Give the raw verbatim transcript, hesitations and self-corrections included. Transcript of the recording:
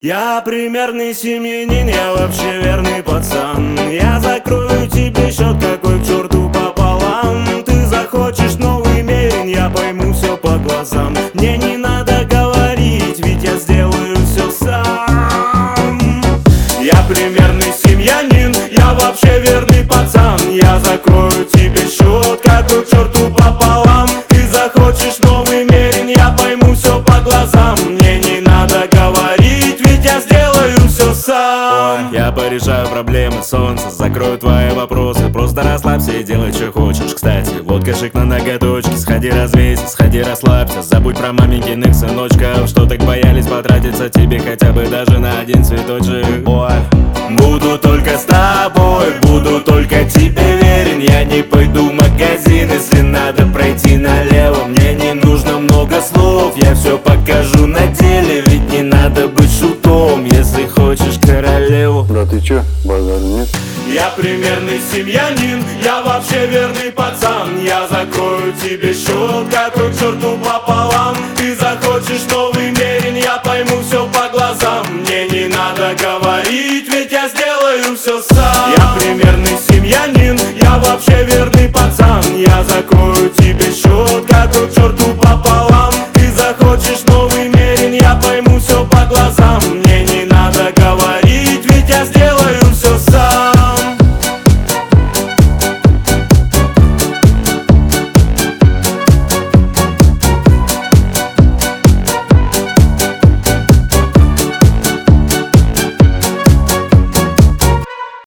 Я примерный семьянин, я вообще верный пацан. Я закрою тебе счет, какой к черту пополам. Ты захочешь новый мерин, я пойму все по глазам. Мне не надо говорить, ведь я сделаю все сам. Я примерный семьянин, я вообще верный пацан. Я закрою тебе счет, какой к черту пополам. Ты захочешь новый мерин, я пойму все по глазам. Мне не надо говорить, ведь я сделаю все сам. Ой, я порешаю проблемы, солнце, закрою твои вопросы. Просто расслабься и делай, что хочешь. Кстати, вот кошек на ноготочке. Сходи развейся, сходи расслабься. Забудь про маменькиных сыночков, что так боялись потратиться тебе хотя бы даже на один цветочек. Ой, буду только с тобой, буду только тебе верен. Я не пойду в магазин, если надо пройти налево. Мне не нужно много слов, я все покажу на деле. Ведь не надо быть шутом, если хочешь королеву. Да ты чё, базар нет? Я примерный семьянин, я вообще верный пацан. Я закрою тебе счет, какой к черту пополам. Ты захочешь новый мерин, я пойму все по глазам. Мне не надо говорить, ведь я сделаю все сам. Я примерный семьянин, я вообще верный пацан. Я закрою тебе счет, какой к черту